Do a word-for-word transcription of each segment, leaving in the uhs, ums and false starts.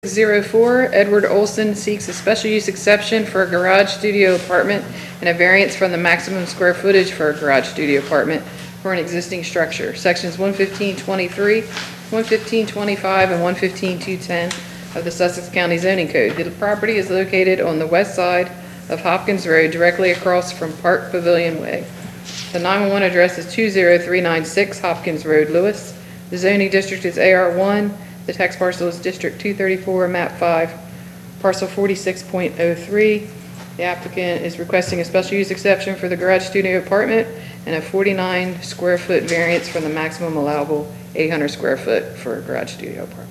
zero four, Edward Olson seeks a special use exception for a garage studio apartment and a variance from the maximum square footage for a garage studio apartment for an existing structure. Sections one fifteen twenty-three, one fifteen twenty-five, and one fifteen two ten of the Sussex County Zoning Code. The property is located on the west side of Hopkins Road, directly across from Park Pavilion Way. The nine one one address is two zero three nine six Hopkins Road, Lewis. The zoning district is A R one. The tax parcel is District two thirty-four, Map five, Parcel forty-six point oh three. The applicant is requesting a special use exception for the garage studio apartment and a forty-nine square foot variance from the maximum allowable eight hundred square foot for a garage studio apartment.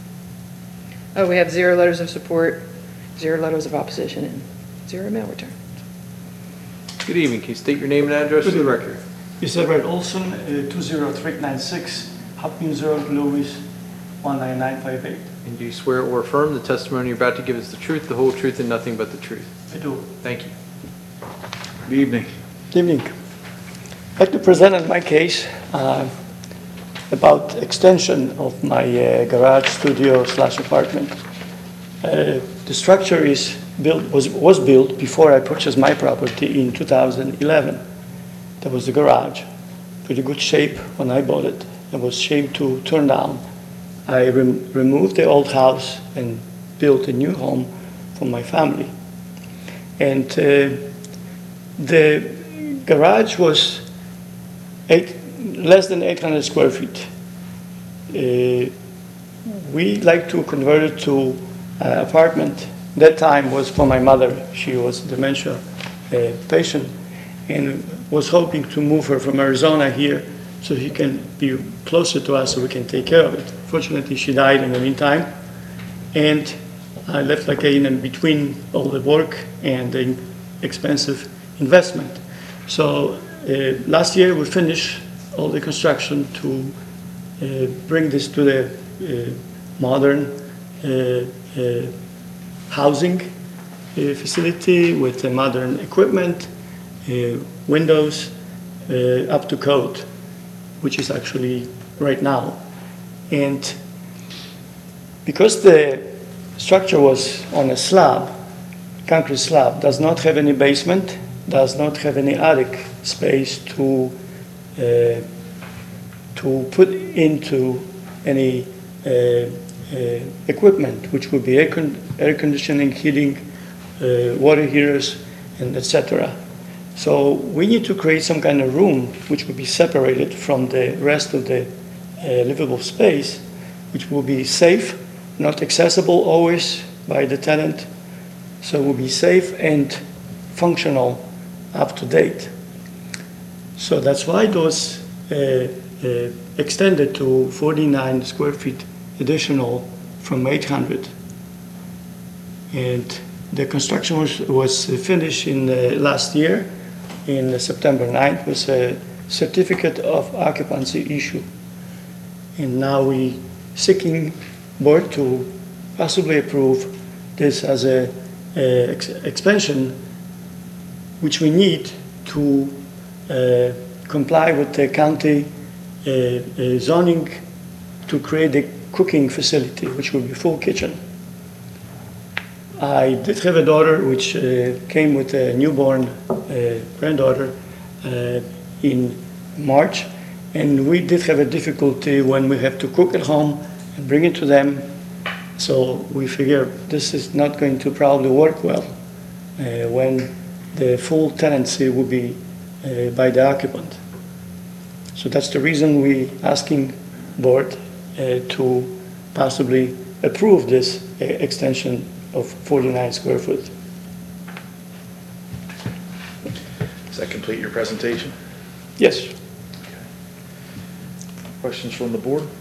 Oh, we have zero letters of support, zero letters of opposition, and zero mail return. Good evening. Can you state your name and address for the record? It's Edward Olson, uh, two zero three nine six, Hopkins Road, Lewis, one nine nine five eight. And do you swear or affirm the testimony you're about to give is the truth, the whole truth, and nothing but the truth? I do. Thank you. Good evening. Good evening. I'd like to present my case uh, about extension of my uh, garage studio slash apartment. Uh, the structure is built was was built before I purchased my property in two thousand eleven. That was the garage, pretty good shape when I bought it. It was shame to turn down. I rem removed the old house and built a new home for my family. And uh, the garage was eight, less than eight hundred square feet. Uh, we like to convert it to uh, apartment. That time was for my mother. She was a dementia uh, patient and was hoping to move her from Arizona here so he can be closer to us so we can take care of it. Fortunately, she died in the meantime, and I left like a, in between all the work and the expensive investment. So uh, last year we finished all the construction to uh, bring this to the uh, modern uh, uh, housing uh, facility with the modern equipment, uh, windows, uh, up to code, which is actually right now. And because the structure was on a slab, concrete slab, does not have any basement, does not have any attic space to uh, to put into any uh, uh, equipment, which would be air, con air conditioning, heating, uh, water heaters, and et cetera. So we need to create some kind of room which will be separated from the rest of the uh, livable space, which will be safe, not accessible always by the tenant, so will be safe and functional, up to date. So that's why it was uh, uh, extended to forty-nine square feet additional from eight hundred. And the construction was, was finished in uh, last year. In September ninth was a certificate of occupancy issue. And now we seeking board to possibly approve this as a, a ex expansion, which we need to uh, comply with the county uh, uh, zoning to create a cooking facility, which will be full kitchen. I did have a daughter which uh, came with a newborn uh, granddaughter uh, in March, and we did have a difficulty when we have to cook at home and bring it to them. So we figure this is not going to probably work well uh, when the full tenancy will be uh, by the occupant. So that's the reason we asking board uh, to possibly approve this uh, extension of forty-nine square foot. Does that complete your presentation? Yes. Okay. Questions from the board?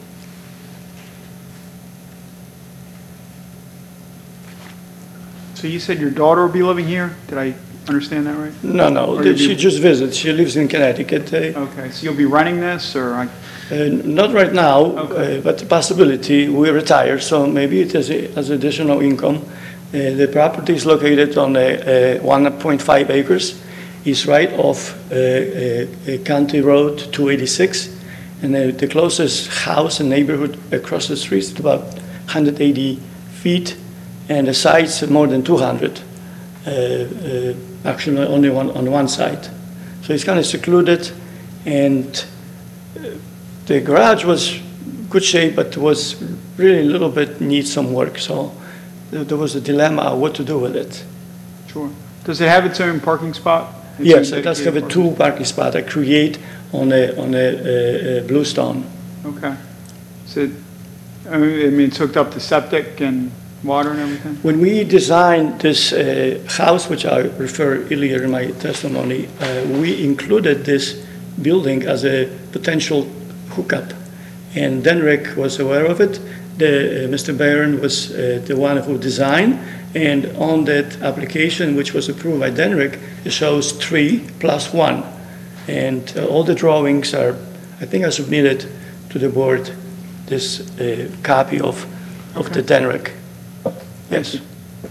So you said your daughter will be living here? Did I understand that right? No, no, Or you she do- just visits. She lives in Connecticut. Uh, Okay, so you'll be running this, or I, uh, not right now, Okay. uh, but the possibility, we retire, so maybe it is a, as additional income. Uh, the property is located on a, a one point five acres. It's right off uh, a, a County Road two eighty-six, and uh, the closest house and neighborhood across the street is about one hundred eighty feet, and the sides more than two hundred. Uh, uh, actually, only one on one side. So it's kind of secluded, and uh, the garage was good shape, but was really a little bit needs some work. So there there was a dilemma of what to do with it. Sure. Does it have its own parking spot? Its Yes, own it does have a dedicated two parking spot I create on a on a, uh uh bluestone. parking- Okay. So, I mean, it's hooked up to septic and water and everything? When we designed this uh, house, which I refer earlier in my testimony, uh, we included this building as a potential hookup, and Denrick was aware of it. The, uh, Mister Barron was uh, the one who designed, and on that application, which was approved by Denrick, it shows three plus one, and uh, all the drawings are. I think I submitted to the board this uh, copy of of the Denrick. Yes.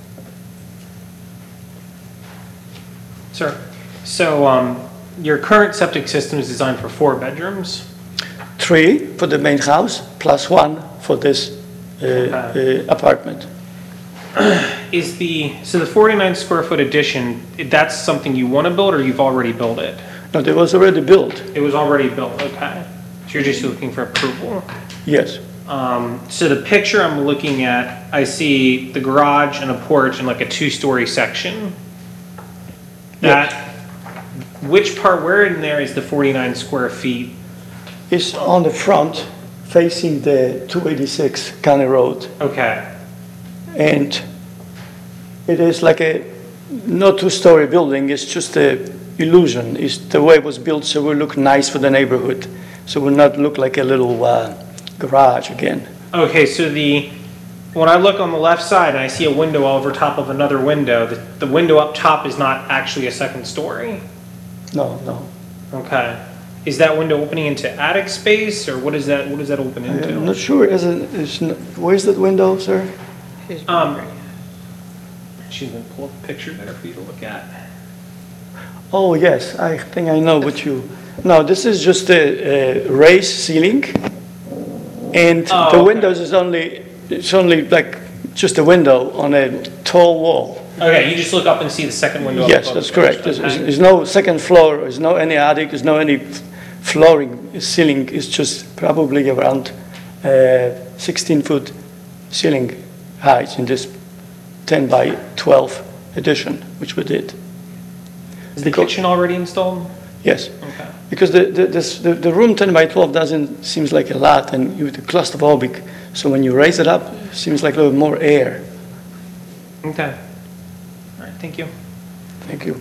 Sir, so um, your current septic system is designed for four bedrooms? Three for the main house, plus one for this uh, Okay. uh, apartment. Is the, so the forty-nine square foot addition, that's something you want to build or you've already built it? No, it was already built, It was already built, okay. So you're just looking for approval? yes. Um, so the picture I'm looking at, I see the garage and a porch and like a two-story section. That, which part, where in there is the forty-nine square feet? It's on the front, facing the two eighty-six County Road. Okay, And it is like a, not two-story building, it's just a illusion. It's the way it was built, so it will look nice for the neighborhood. So it will not look like a little uh, garage again. okay, so the, when I look on the left side and I see a window over top of another window, the, the window up top is not actually a second story? No, no. Okay. Is that window opening into attic space, or what is that, what does that open I'm into? not sure, is it, is, n- where's that window, sir? Um, she's gonna pull up a picture there for you to look at. Oh, yes, I think I know what you, no, this is just a, a raised ceiling, and Oh, the okay. windows is only, it's only like just a window on a tall wall. Okay, you just look up and see the second window. up Yes, above that's the correct. first, There's, okay. there's no second floor, there's no any attic, there's no any flooring, ceiling, it's just probably around uh, sixteen foot ceiling height in this ten by twelve addition, which we did. Is the because- kitchen already installed? Yes. Okay. Because the, the, this, the, the room ten by twelve doesn't, seems like a lot, and you, the claustrophobic, so when you raise it up, it seems like a little more air. Okay. All right, thank you. Thank you.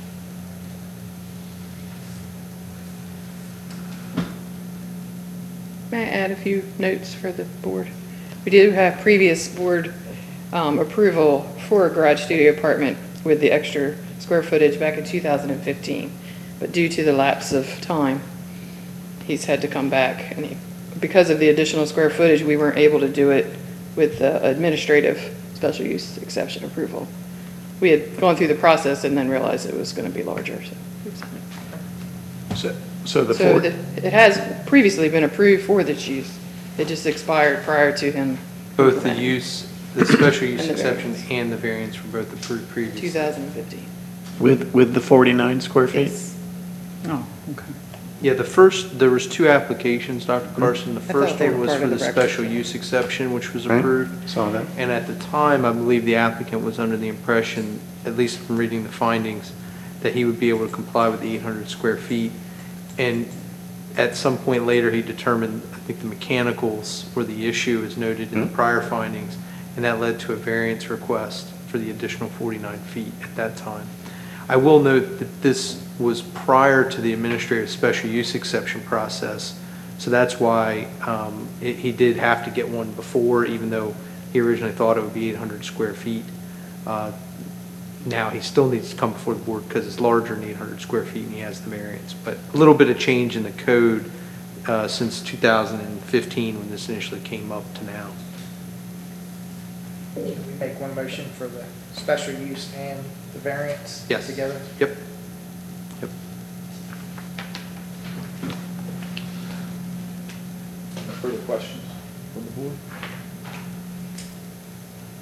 May I add a few notes for the board? We do have previous board um, approval for a garage studio apartment with the extra square footage back in two thousand fifteen. But due to the lapse of time, he's had to come back. And he, because of the additional square footage, we weren't able to do it with the administrative special use exception approval. We had gone through the process and then realized it was going to be larger. So, So- So the so four, the- it has previously been approved for this use. It just expired prior to him. Both the use, the special use And the exception variance. and the variance were both approved previously. two thousand fifteen. With, with the forty-nine square feet? Yes. Oh, okay. Yeah, the first, there was two applications, Doctor Mm-hmm. Carson. The thought first they one were was part for of the the record. special use exception, which was Right. approved. Saw that. And at the time, I believe the applicant was under the impression, at least from reading the findings, that he would be able to comply with the eight hundred square feet. And at some point later, he determined, I think the mechanicals were the issue as noted in the Hmm. prior findings, and that led to a variance request for the additional forty-nine feet at that time. I will note that this was prior to the administrative special use exception process, so that's why um, it- he did have to get one before, even though he originally thought it would be eight hundred square feet. Uh, Now, he still needs to come before the board because it's larger than eight hundred square feet and he has the variance. But a little bit of change in the code uh, since two thousand fifteen when this initially came up to now. Can we make one motion for the special use and the variance Yes. together? Yep. Yep. further questions from the board?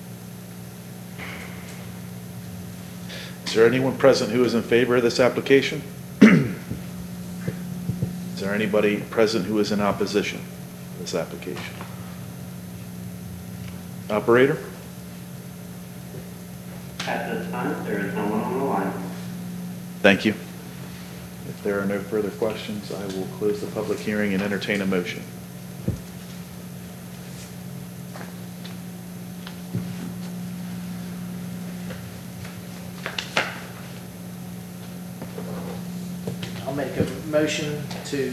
Is there anyone present who is in favor of this application? Is there anybody present who is in opposition to this application? Operator? At this time, there is no one on the line. Thank you. If there are no further questions, I will close the public hearing and entertain a motion. I'll make a motion to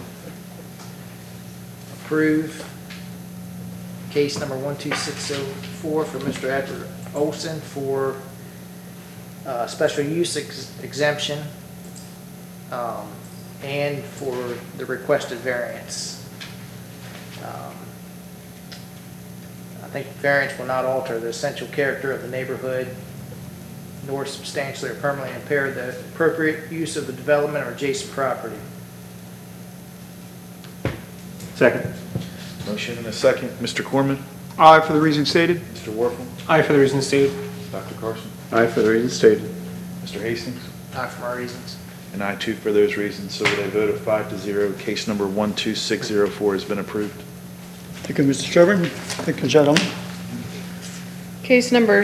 approve case number one two six oh four for Mister Edward Olson for uh, special use ex- exemption um, and for the requested variance. Um, I think variance will not alter the essential character of the neighborhood nor substantially or permanently impair the appropriate use of the development or adjacent property. Second. Motion and a second. Mister Corman? Aye for the reasons stated. Mister Warfel? Aye for the reasons stated. Doctor Carson? Aye for the reasons stated. Mister Hastings? Aye for my reasons. And I too for those reasons. So with a vote of five to zero, case number one two six zero four has been approved. Thank you, Mister Chairman. Thank you, gentlemen. Case number